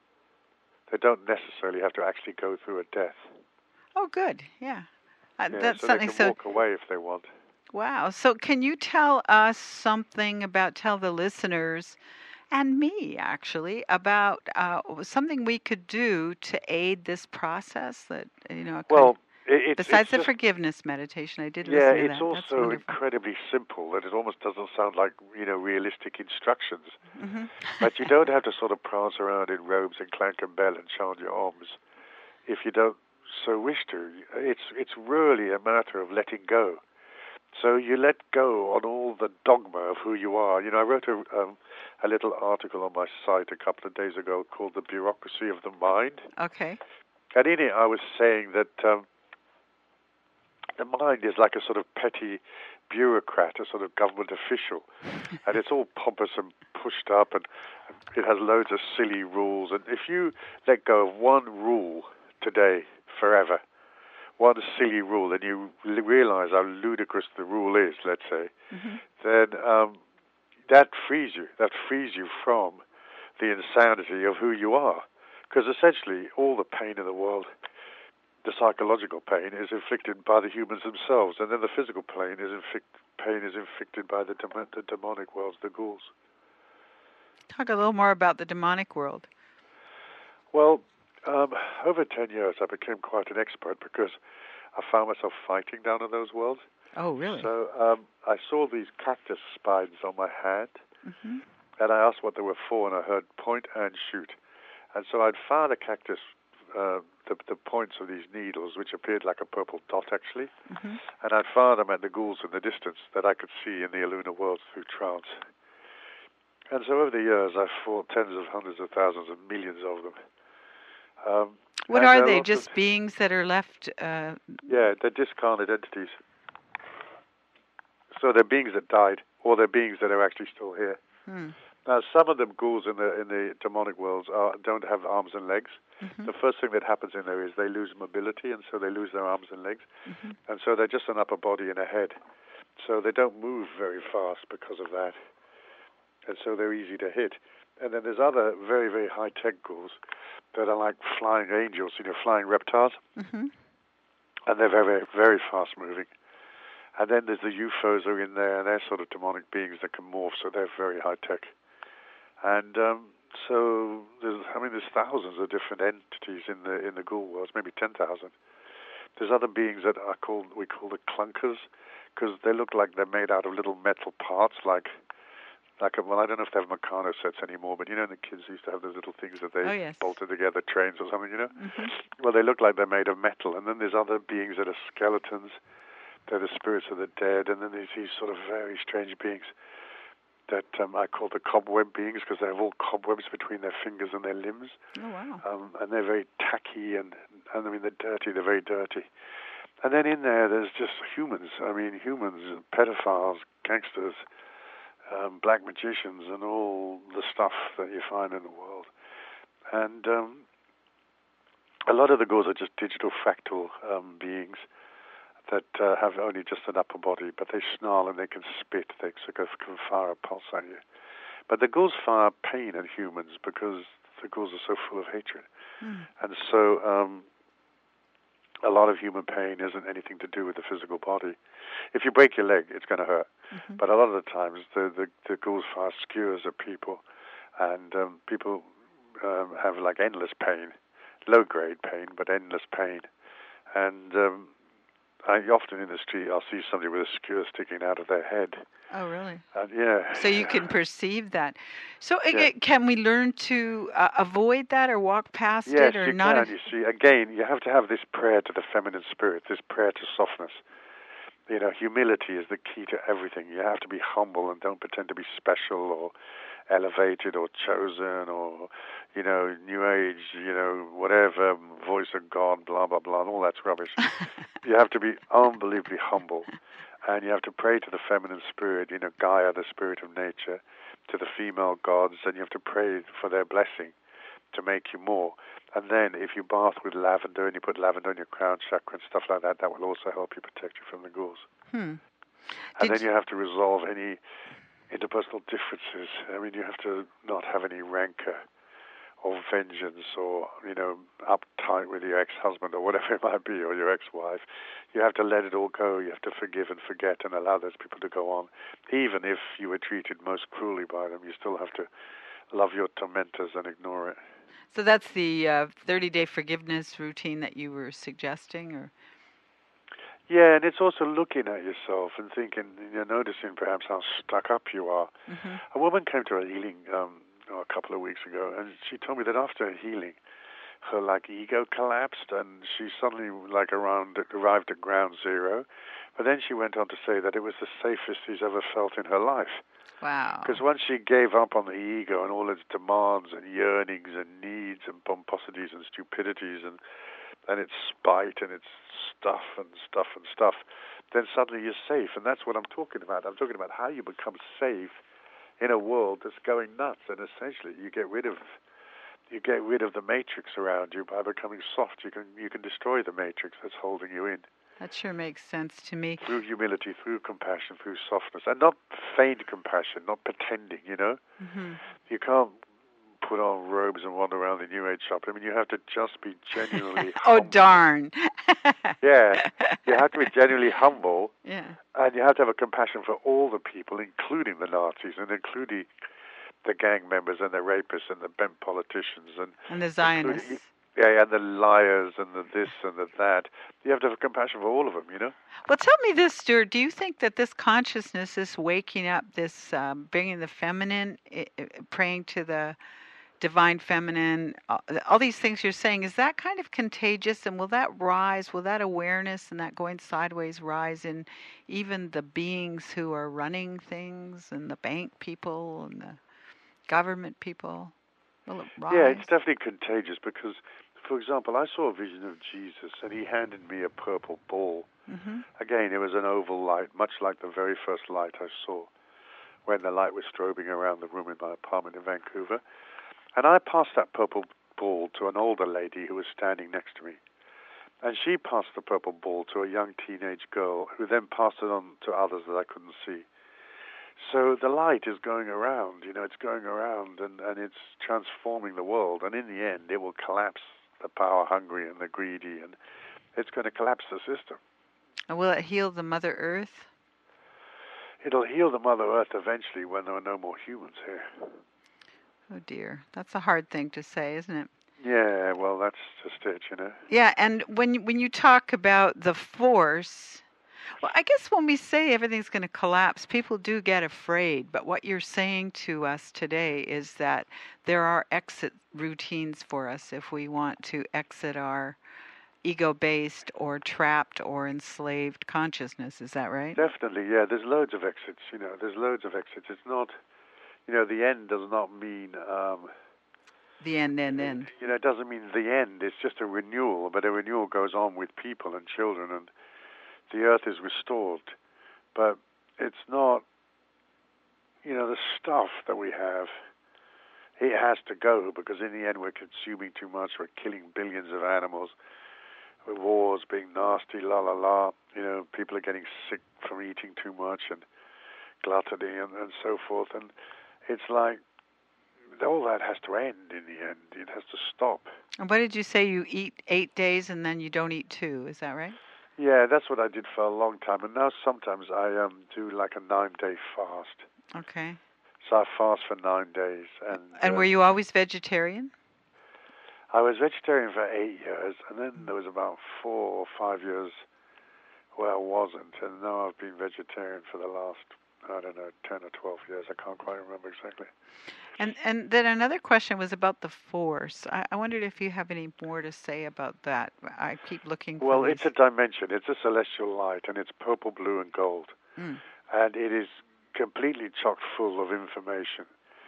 They don't necessarily have to actually go through a death. Oh, good. Yeah. Uh, yeah that's so something. They can so walk away if they want. Wow. So can you tell us something about, tell the listeners, and me actually, about uh, something we could do to aid this process? That, you know, well, of, it's, besides it's the just, forgiveness meditation, I did yeah, listen to it's that. also incredibly simple that it almost doesn't sound like, you know, realistic instructions. Mm-hmm. But you don't have to sort of prance around in robes and clank and bell and chant your arms if you don't so wish to. It's it's really a matter of letting go. So you let go on all the dogma of who you are. You know, I wrote a, um, a little article on my site a couple of days ago called The Bureaucracy of the Mind. Okay. And in it I was saying that um, the mind is like a sort of petty bureaucrat, a sort of government official, and it's all pompous and pushed up, and it has loads of silly rules. And if you let go of one rule today, forever, one silly rule, and you realize how ludicrous the rule is, let's say, mm-hmm. then um, that frees you. That frees you from the insanity of who you are. Because essentially, all the pain in the world, the psychological pain, is inflicted by the humans themselves, and then the physical pain is, inflict, pain is inflicted by the, dem- the demonic worlds, the ghouls. Talk a little more about the demonic world. Well, um, over ten years, I became quite an expert because I found myself fighting down in those worlds. Oh, really? So um, I saw these cactus spines on my hand, mm-hmm. and I asked what they were for, and I heard point and shoot. And so I'd found a cactus, uh, the, the points of these needles, which appeared like a purple dot, actually, mm-hmm. and I'd found them at the ghouls in the distance that I could see in the Eluna worlds through trance. And so over the years, I've fought tens of hundreds of thousands of millions of them. Um, what are they? Just of, beings that are left? Uh... Yeah, they're discarnate entities. So they're beings that died, or they're beings that are actually still here. Hmm. Now, some of the ghouls in the in the demonic worlds are, don't have arms and legs. Mm-hmm. The first thing that happens in there is they lose mobility, and so they lose their arms and legs. Mm-hmm. And so they're just an upper body and a head. So they don't move very fast because of that. And so they're easy to hit. And then there's other very, very high-tech ghouls that are like flying angels, you know, flying reptiles. Mm-hmm. And they're very, very, very fast-moving. And then there's the U F Os are in there, and they're sort of demonic beings that can morph, so they're very high-tech. And um, so, there's, I mean, there's thousands of different entities in the in the ghoul worlds, maybe ten thousand. There's other beings that are called, we call the clunkers, because they look like they're made out of little metal parts, like, like a, well, I don't know if they have Meccano sets anymore, but you know, the kids used to have those little things that they oh, yes. bolted together, trains or something, you know? Mm-hmm. Well, they look like they're made of metal. And then there's other beings that are skeletons, they're the spirits of the dead, and then there's these sort of very strange beings that um, I call the cobweb beings, because they have all cobwebs between their fingers and their limbs. Oh, wow. Um, and they're very tacky, and, and I mean, they're dirty, they're very dirty. And then in there, there's just humans. I mean, humans, pedophiles, gangsters, um, black magicians, and all the stuff that you find in the world. And um, a lot of the ghouls are just digital fractal um, beings that uh, have only just an upper body, but they snarl and they can spit. They can fire a pulse at you. But the ghouls fire pain at humans because the ghouls are so full of hatred. Mm. And so um, a lot of human pain isn't anything to do with the physical body. If you break your leg, it's going to hurt. Mm-hmm. But a lot of the times, the, the, the ghouls fire skewers at people, and um, people um, have like endless pain, low-grade pain, but endless pain. And um, I, often in the street, I'll see somebody with a skewer sticking out of their head. Oh, really? And yeah. So you can perceive that. So yeah. it, can we learn to uh, avoid that or walk past yes, it? Or you not? can. You see, again, you have to have this prayer to the feminine spirit, this prayer to softness. You know, humility is the key to everything. You have to be humble and don't pretend to be special or elevated or chosen or, you know, New Age, you know, whatever, voice of God, blah, blah, blah, and all that's rubbish. You have to be unbelievably humble, and you have to pray to the feminine spirit, you know, Gaia, the spirit of nature, to the female gods, and you have to pray for their blessing to make you more. And then if you bath with lavender and you put lavender in your crown chakra and stuff like that, that will also help you protect you from the ghouls. Hmm. And then you have to resolve any interpersonal differences. I mean, you have to not have any rancor or vengeance or, you know, uptight with your ex-husband or whatever it might be, or your ex-wife. You have to let it all go. You have to forgive and forget and allow those people to go on. Even if you were treated most cruelly by them, you still have to love your tormentors and ignore it. So that's the uh, thirty-day forgiveness routine that you were suggesting, or? Yeah, and it's also looking at yourself and thinking, you're noticing perhaps how stuck up you are. Mm-hmm. A woman came to a healing um, oh, a couple of weeks ago, and she told me that after healing, her like ego collapsed, and she suddenly like around arrived at ground zero. But then she went on to say that it was the safest she's ever felt in her life. Wow. Because once she gave up on the ego and all its demands and yearnings and needs and pomposities and stupidities and and it's spite and it's stuff and stuff and stuff, then suddenly you're safe. And that's what I'm talking about. I'm talking about how you become safe in a world that's going nuts. And essentially, you get rid of you get rid of the matrix around you by becoming soft. You can you can destroy the matrix that's holding you in. That sure makes sense to me. Through humility, through compassion, through softness, and not feigned compassion, not pretending. You know, mm-hmm. You can't put on robes and wander around the New Age shop. I mean, you have to just be genuinely oh, humble. darn. Yeah, you have to be genuinely humble, yeah. and you have to have a compassion for all the people, including the Nazis and including the gang members and the rapists and the bent politicians. And, and the Zionists. Yeah, and the liars and the this and the that. You have to have compassion for all of them, you know? Well, tell me this, Stuart. Do you think that this consciousness, this waking up, this um, bringing the feminine, I- I- praying to the divine feminine, all, all these things you're saying, is that kind of contagious? And will that rise, will that awareness and that going sideways rise in even the beings who are running things and the bank people and the government people? Will it rise? Yeah, it's definitely contagious because, for example, I saw a vision of Jesus and he handed me a purple ball. Mm-hmm. Again, it was an oval light, much like the very first light I saw when the light was strobing around the room in my apartment in Vancouver. And I passed that purple ball to an older lady who was standing next to me. And she passed the purple ball to a young teenage girl who then passed it on to others that I couldn't see. So the light is going around, you know, it's going around and, and it's transforming the world. And in the end, it will collapse the power-hungry and the greedy, and it's going to collapse the system. And will it heal the Mother Earth? It'll heal the Mother Earth eventually when there are no more humans here. Oh, dear. That's a hard thing to say, isn't it? Yeah, well, that's just it, you know. Yeah, and when when you talk about the force... Well, I guess when we say everything's going to collapse, people do get afraid. But what you're saying to us today is that there are exit routines for us if we want to exit our ego-based or trapped or enslaved consciousness. Is that right? Definitely, yeah. There's loads of exits, you know. There's loads of exits. It's not, you know, the end does not mean... Um, the end, end, end. You know, it doesn't mean the end. It's just a renewal. But a renewal goes on with people and children, and the earth is restored, but it's not, you know, the stuff that we have, it has to go, because in the end we're consuming too much, we're killing billions of animals, with wars being nasty, la la la, you know, people are getting sick from eating too much, and gluttony and, and so forth, and it's like, all that has to end in the end, it has to stop. And what did you say, you eat eight days and then you don't eat two, is that right? Yeah, that's what I did for a long time, and now sometimes I um, do like a nine-day fast. Okay. So I fast for nine days. And And uh, were you always vegetarian? I was vegetarian for eight years, and then there was about four or five years where I wasn't, and now I've been vegetarian for the last, I don't know, ten or twelve years. I can't quite remember exactly. And and then another question was about the force. I, I wondered if you have any more to say about that. I keep looking for Well, these. it's a dimension. It's a celestial light, and it's purple, blue, and gold. Mm. And it is completely chock full of information.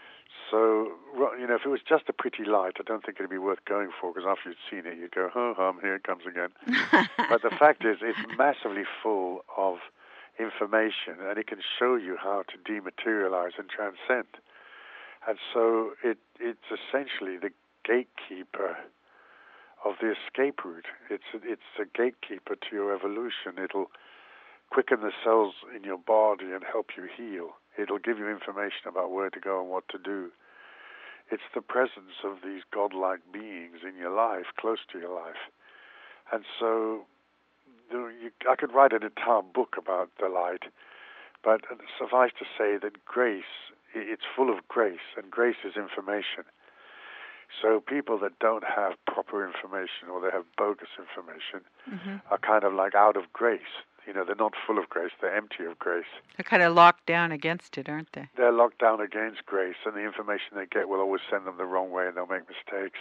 So, you know, if it was just a pretty light, I don't think it'd be worth going for, because after you'd seen it, you'd go, oh, hum, here it comes again. But the fact is, it's massively full of information, and it can show you how to dematerialize and transcend. And so it it's essentially the gatekeeper of the escape route. It's a, it's a gatekeeper to your evolution. It'll quicken the cells in your body and help you heal. It'll give you information about where to go and what to do. It's the presence of these godlike beings in your life, close to your life. And so you, I could write an entire book about the light, but suffice to say that grace, it's full of grace, and grace is information. So people that don't have proper information, or they have bogus information, mm-hmm. are kind of like out of grace. You know, they're not full of grace, they're empty of grace. They're kind of locked down against it, aren't they? They're locked down against grace, and the information they get will always send them the wrong way, and they'll make mistakes.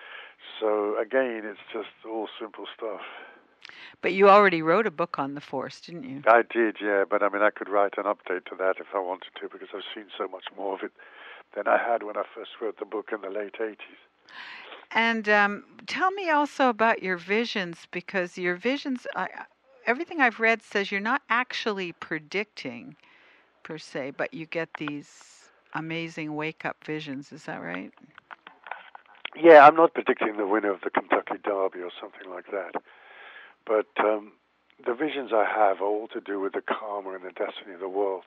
So again, it's just all simple stuff. But you already wrote a book on the Force, didn't you? I did, yeah, but I mean, I could write an update to that if I wanted to, because I've seen so much more of it than I had when I first wrote the book in the late eighties. And um, tell me also about your visions, because your visions, I, everything I've read says you're not actually predicting per se, but you get these amazing wake up visions. Is that right? Yeah, I'm not predicting the winner of the Kentucky Derby or something like that. But um, the visions I have are all to do with the karma and the destiny of the world.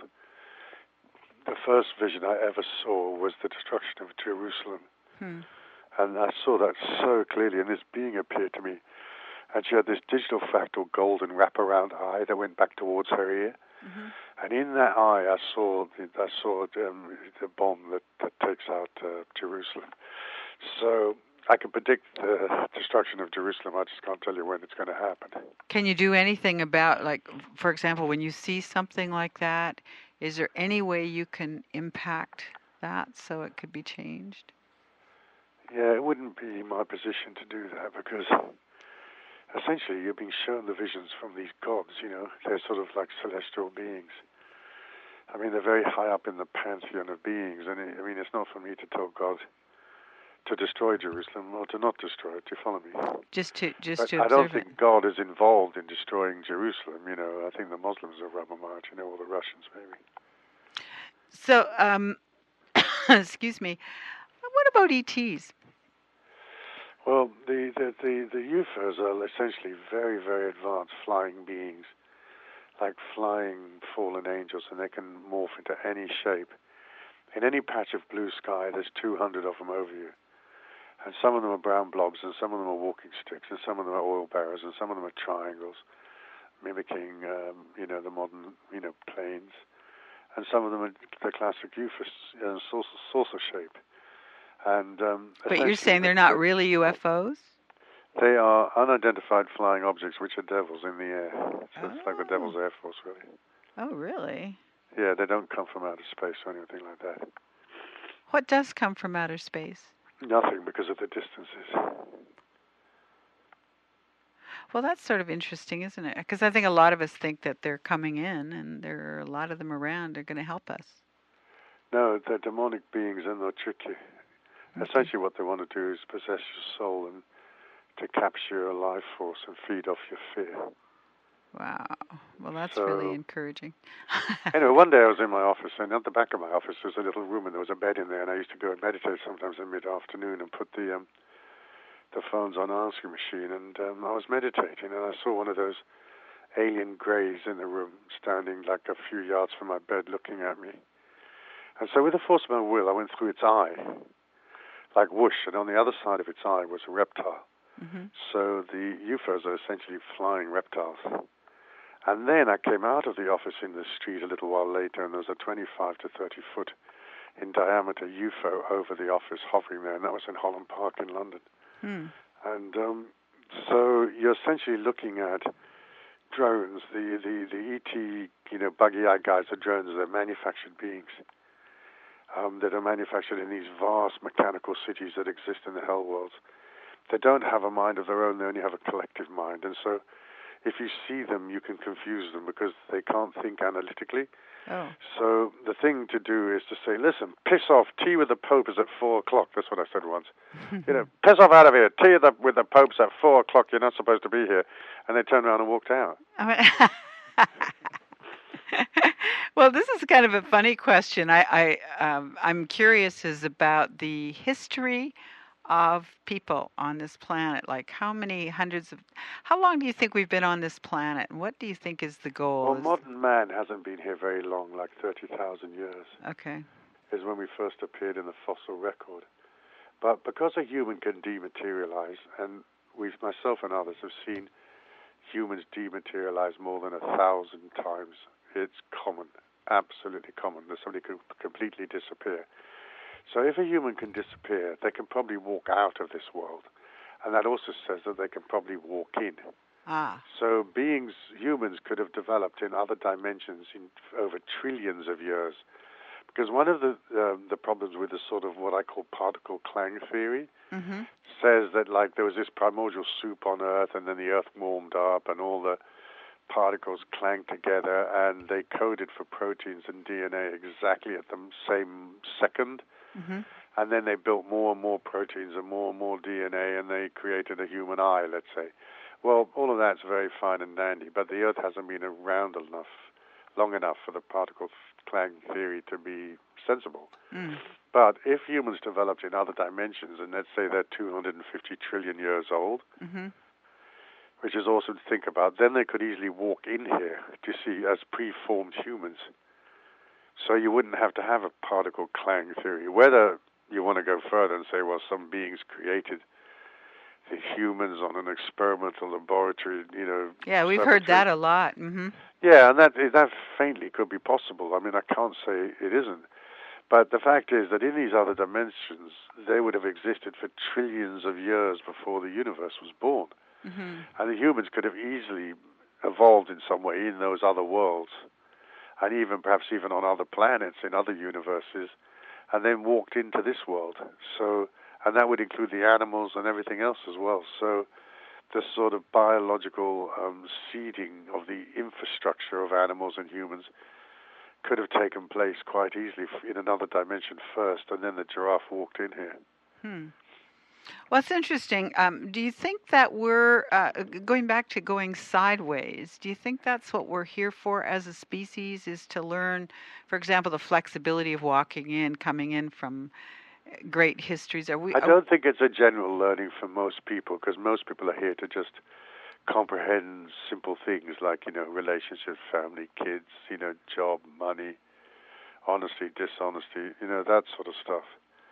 The first vision I ever saw was the destruction of Jerusalem. Hmm. And I saw that so clearly, and this being appeared to me. And she had this digital fractal golden wraparound eye that went back towards her ear. Mm-hmm. And in that eye, I saw the, I saw um, the bomb that, that takes out uh, Jerusalem. So I can predict the destruction of Jerusalem. I just can't tell you when it's going to happen. Can you do anything about, like, for example, when you see something like that, is there any way you can impact that so it could be changed? Yeah, it wouldn't be my position to do that, because essentially you're being shown the visions from these gods, you know. They're sort of like celestial beings. I mean, they're very high up in the pantheon of beings, and it, I mean, it's not for me to tell God to destroy Jerusalem or to not destroy it. Do you follow me? Just to just but to I observe don't think it. God is involved in destroying Jerusalem. You know, I think the Muslims are rubber march, you know, or the Russians maybe. So, um, excuse me. What about E Ts? Well, the, the, the, the U F Os are essentially very, very advanced flying beings, like flying fallen angels, and they can morph into any shape. In any patch of blue sky, there's two hundred of them over you. And some of them are brown blobs, and some of them are walking sticks, and some of them are oil bearers, and some of them are triangles, mimicking, um, you know, the modern, you know, planes. And some of them are the classic U F O, uh, saucer, saucer shape. And um, But you're saying they're not really U F Os? They are unidentified flying objects, which are devils in the air. So Oh. it's like the Devil's Air Force, really. Oh, really? Yeah, they don't come from outer space or anything like that. What does come from outer space? Nothing, because of the distances. Well, that's sort of interesting, isn't it? Because I think a lot of us think that they're coming in, and there are a lot of them around. They're going to help us. No, they're demonic beings, and they'll trick you. Okay. Essentially, what they want to do is possess your soul and to capture your life force and feed off your fear. Wow. Well, that's So, really encouraging. Anyway, one day I was in my office, and at the back of my office was a little room, and there was a bed in there, and I used to go and meditate sometimes in mid-afternoon and put the um, the phones on answering machine, and um, I was meditating, and I saw one of those alien greys in the room, standing like a few yards from my bed, looking at me. And so with the force of my will, I went through its eye, like whoosh, and on the other side of its eye was a reptile. Mm-hmm. So the U F Os are essentially flying reptiles. And then I came out of the office in the street a little while later, and there was a twenty-five to thirty foot in diameter U F O over the office hovering there, and that was in Holland Park in London. Hmm. And um, so you're essentially looking at drones. The, the, the E T, you know, buggy-eyed guys are drones. They're manufactured beings um, that are manufactured in these vast mechanical cities that exist in the hell worlds. They don't have a mind of their own. They only have a collective mind. And so if you see them, you can confuse them because they can't think analytically. Oh. So the thing to do is to say, listen, piss off, tea with the Pope is at four o'clock. That's what I said once. You know, piss off out of here, tea with the, with the Pope's at four o'clock, you're not supposed to be here. And they turned around and walked out. Well, this is kind of a funny question. I, I, um, I'm curious is about the history of people on this planet. Like how many hundreds of, how long do you think we've been on this planet? And what do you think is the goal? Well, Is- modern man hasn't been here very long, like thirty thousand years. Okay. Is when we first appeared in the fossil record. But because a human can dematerialize, and we, myself and others, have seen humans dematerialize more than a thousand times, it's common, absolutely common, that somebody can completely disappear. So if a human can disappear, they can probably walk out of this world. And that also says that they can probably walk in. Ah. So beings, humans, could have developed in other dimensions in over trillions of years. Because one of the um, the problems with the sort of what I call particle clang theory Mm-hmm. says that like there was this primordial soup on Earth, and then the Earth warmed up, and all the particles clanged together, and they coded for proteins and D N A exactly at the same second. Mm-hmm. And then they built more and more proteins and more and more D N A, and they created a human eye, let's say. Well, all of that's very fine and dandy, but the Earth hasn't been around enough, long enough for the particle clang theory to be sensible. Mm. But if humans developed in other dimensions, and let's say they're two hundred fifty trillion years old, Mm-hmm. which is awesome to think about, then they could easily walk in here to see as preformed humans. So you wouldn't have to have a particle clang theory. Whether you want to go further and say, well, some beings created the humans on an experimental laboratory, you know. Yeah, we've heard that a lot. Mm-hmm. Yeah, and that that faintly could be possible. I mean, I can't say it isn't. But the fact is that in these other dimensions, they would have existed for trillions of years before the universe was born. Mm-hmm. And the humans could have easily evolved in some way in those other worlds, and even perhaps even on other planets in other universes, and then walked into this world. So, and that would include the animals and everything else as well. So the sort of biological um, seeding of the infrastructure of animals and humans could have taken place quite easily in another dimension first, and then the giraffe walked in here. Hmm. Well, it's interesting. Um, do you think that we're uh, going back to going sideways? Do you think that's what we're here for as a species, is to learn, for example, the flexibility of walking in, coming in from great histories? Are we? I don't think it's a general learning for most people, because most people are here to just comprehend simple things like, you know, relationships, family, kids, you know, job, money, honesty, dishonesty, you know, that sort of stuff.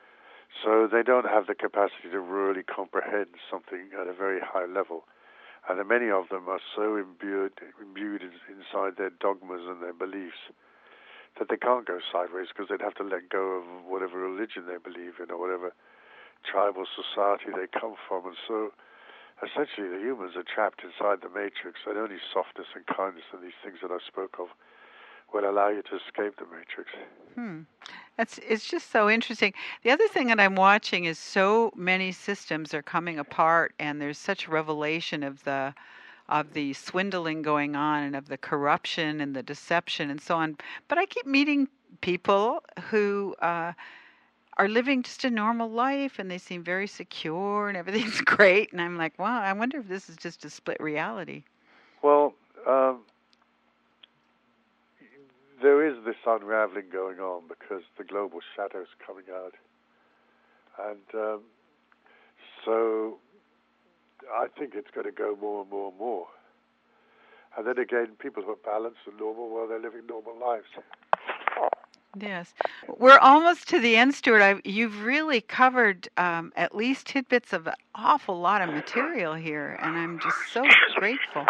So they don't have the capacity to really comprehend something at a very high level. And many of them are so imbued, imbued inside their dogmas and their beliefs that they can't go sideways, because they'd have to let go of whatever religion they believe in or whatever tribal society they come from. And so essentially the humans are trapped inside the matrix, and only softness and kindness and these things that I spoke of will allow you to escape the matrix. Hmm. That's, it's just so interesting. The other thing that I'm watching is so many systems are coming apart, and there's such revelation of the of the swindling going on, and of the corruption and the deception and so on. But I keep meeting people who uh, are living just a normal life, and they seem very secure and everything's great. And I'm like, wow, I wonder if this is just a split reality. Well, um, there is this unraveling going on because the global shadow's coming out. And um, so I think it's going to go more and more and more. And then again, people who are balanced and normal, well, they're living normal lives. Yes. We're almost to the end, Stuart. I've, you've really covered um, at least tidbits of an awful lot of material here, and I'm just so grateful.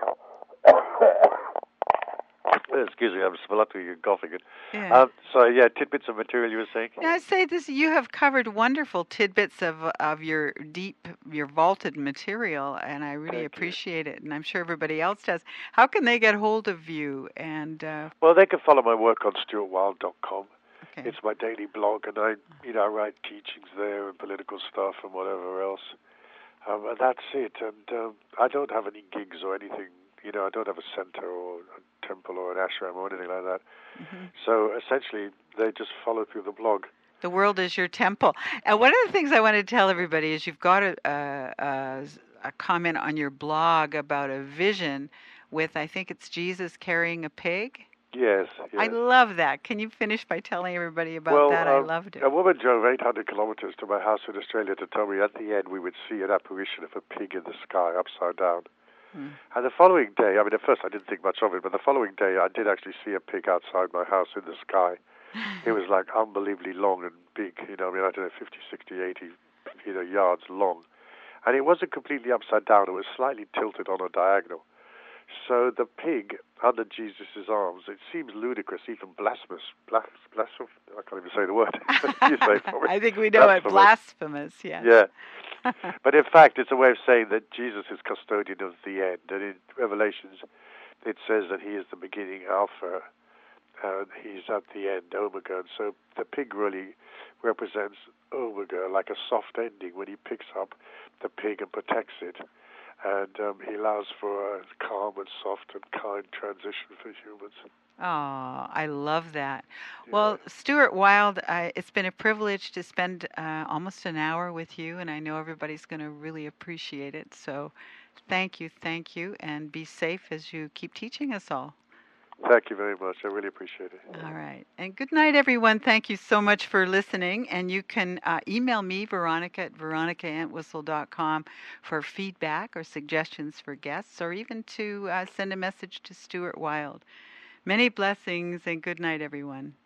Excuse me, I'm spluttering and coughing. Yeah. Um, so, yeah, tidbits of material you were saying? Yeah, I say this, you have covered wonderful tidbits of of your deep, your vaulted material, and I really Thank appreciate you. it, and I'm sure everybody else does. How can they get hold of you? And uh, Well, they can follow my work on stuart wilde dot com. okay. It's my daily blog, and I, you know, I write teachings there and political stuff and whatever else. Um, and that's it. And um, I don't have any gigs or anything. You know, I don't have a center or a temple or an ashram or anything like that. Mm-hmm. So essentially, they just follow through the blog. The world is your temple. And one of the things I want to tell everybody is you've got a, a, a, a comment on your blog about a vision with, I think it's Jesus carrying a pig. Yes, yes. I love that. Can you finish by telling everybody about well, that? Um, I loved it. A woman drove eight hundred kilometers to my house in Australia to tell me at the end we would see an apparition of a pig in the sky, upside down. Hmm. And the following day, I mean, at first I didn't think much of it, but the following day I did actually see a pig outside my house in the sky. It was like unbelievably long and big, you know, I mean, I don't know, fifty, sixty, eighty, you know, yards long. And it wasn't completely upside down, it was slightly tilted on a diagonal. So the pig under Jesus' arms, it seems ludicrous, even blasphemous. Blas, blasphemous? I can't even say the word. You say it for me. I think we know it. Blasphemous, yes. Yeah. But in fact, it's a way of saying that Jesus is custodian of the end. And in Revelations, it says that he is the beginning, Alpha, and he's at the end, Omega. And so the pig really represents Omega, like a soft ending when he picks up the pig and protects it. and um, he allows for a calm and soft and kind transition for humans. Oh, I love that. Yeah. Well, Stuart Wilde, I, it's been a privilege to spend uh, almost an hour with you, and I know everybody's going to really appreciate it. So thank you, thank you, and be safe as you keep teaching us all. Thank you very much. I really appreciate it. All right. And good night, everyone. Thank you so much for listening. And you can uh, email me, Veronica, at veronica entwistle dot com for feedback or suggestions for guests, or even to uh, send a message to Stuart Wilde. Many blessings and good night, everyone.